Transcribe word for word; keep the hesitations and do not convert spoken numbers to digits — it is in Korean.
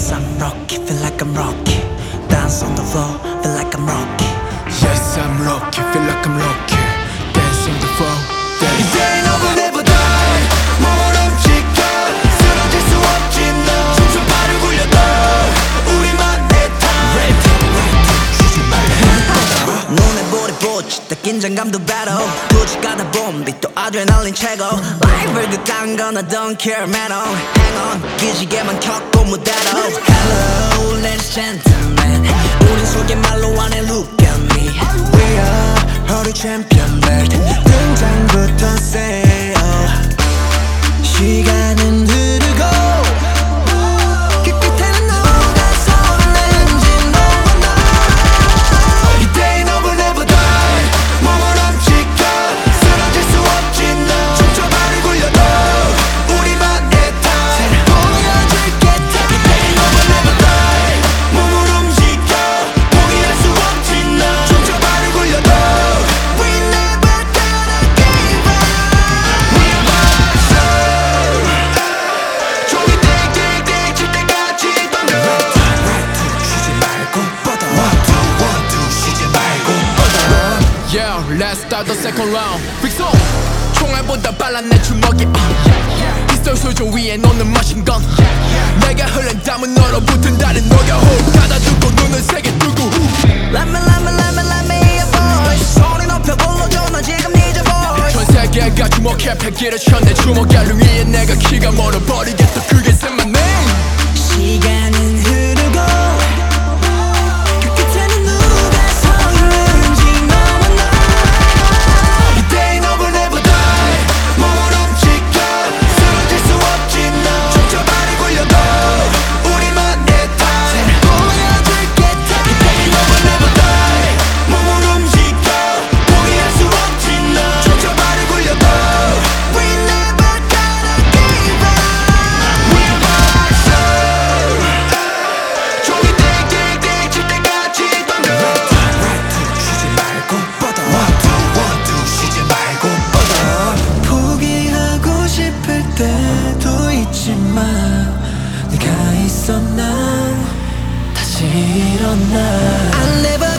Yes I'm rocky, feel like I'm rocky. Dance on the floor, feel like I'm rocky. Yes I'm rocky, feel like I'm rocky. Dance on the floor, dance. 이제 너가 never die. 몸을 움직여 쓰러질 수 없지 너. 춤춰 발을 굴려도 우리만의 time. 주지 말고 눈에 볼이 보지 때 긴장감도 battle. 굳이 가다 보면 또 아드레날린 최고. 라이벌 그딴 건 I don't care man on. Hang on 기지개만 켰고 무대로. Hello ladies gentlemen, 우린 속에말로 안해 look at me. We are holy champion belt. 등장부터 say oh. 시간은 흐르고 그 끝에는 너가 섰는지 너와 나. 이때 너를 never die. 몸을 움직여 쓰러질 수 없지 너. 춤춰 발을 굴려도 우리만의 time. 보여줄게 이때 너를 never die. 몸을 움직여 포기할 수 없지 너. 춤춰 발을 굴려도 We never gonna give up. We are monsters. 종이 띵띵띵 칠 때까지 던져. 주지 말고 뻗어. One two one two 쉬지 말고 뻗어. Yeah, let's start the second round. 빅소 총알보다 빨란 내 주먹이 uh. 피스톨 수조 위에 놓는 머신건 내가 흘린 땀은 얼어붙은 다른 녹여 호흡 가다두고 눈을 세게 뜨고 Let me let me let me let me a voice. 소리 높여 불러줘 너 지금 need your voice. 전 세계가 주목해 패기를 쳤내 주먹 갈릉 위에 내가 키가 멀어버리겠어 그게 set my name. 시간은 흐르고 그 끝에는 누가 섰는지 너와 나. 이때 너를 never die. 몸을 움직여 쓰러질 수 없지 너. 춤춰 발을 굴려도 우리만의 time. 보여줄게 이때 너를 never die. 몸을 움직여 포기할 수 없지 너. 춤춰 발을 굴려도 We never gonna give up. We are monsters. 종이 띵띵띵 칠 때까지 던져. 주지 말고 뻗어. One two one two 쉬지 말고 뻗어. 포기하고 싶을 때도 있지만 네가 있어 난 다시 일어나. I never